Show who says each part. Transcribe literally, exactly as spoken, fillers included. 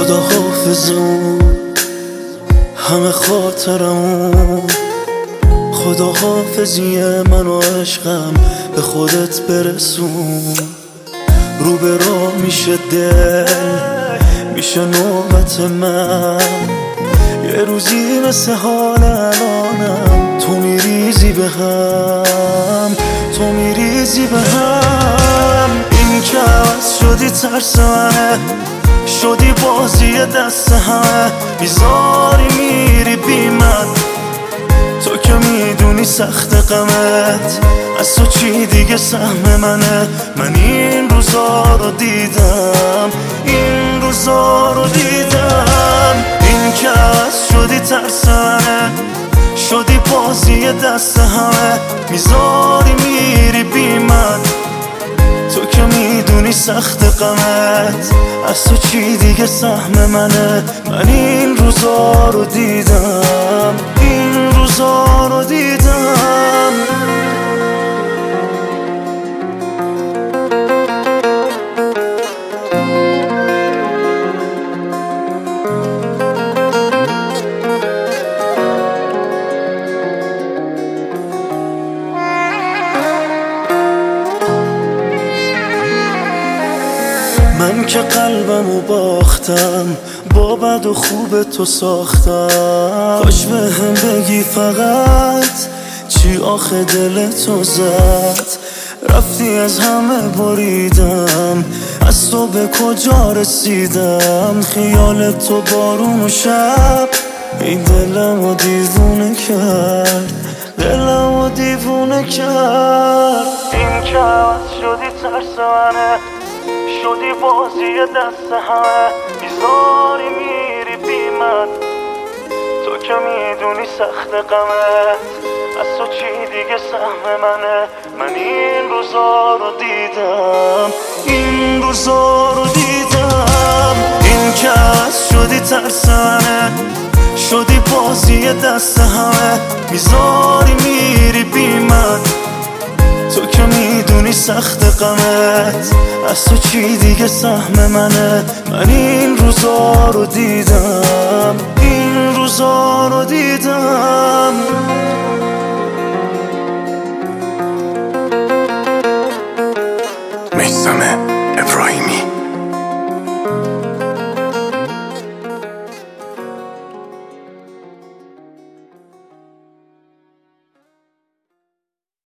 Speaker 1: خدا حافظمون همه خاطرمون، خدا حافظی من و عشقم به خودت برسون. رو به راه میشه دل، میشه نوبت من، یه روزی مثل حال الانم تو میریزی به هم، تو میریزی به هم. این که عوض شدی ترس منه، شدی بازی دست همه، بیزاری میری بی من، تو که میدونی سخت غمت از تو چی دیگه سهم منه. من این روزا رو دیدم، این روزا رو دیدم. این که عوض شدی ترس منه، شدی بازی دست همه، میذاری میری بی من، تو که میدونی سخت غمت از تو چی دیگه سهم منه. من این روزا رو دیدم، این روزا رو دیدم. من که قلبمو باختم، با بد و خوب تو ساختم، کاش به هم بگی فقط چی آخه دل تو زد. رفتی از همه بریدم، از تو به کجا رسیدم. خیال تو بارون و شب این دلمو دیوونه کرد، دلمو دیوونه کرد. این که عوض شدی ترس منه، شدی بازی دست همه، بیزاری میری بی من، تو که میدونی سخت غمت از تو چی دیگه سهم منه. من این روزا رو دیدم، این روزا رو دیدم. این که عوض شدی ترس منه، شدی بازی دست همه، بیزاری میری بی من، تو که میدونی سخت غمت از تو چی دیگه سهم منه. من این روزا رو دیدم، این روزا رو دیدم.
Speaker 2: میثم ابراهیمی.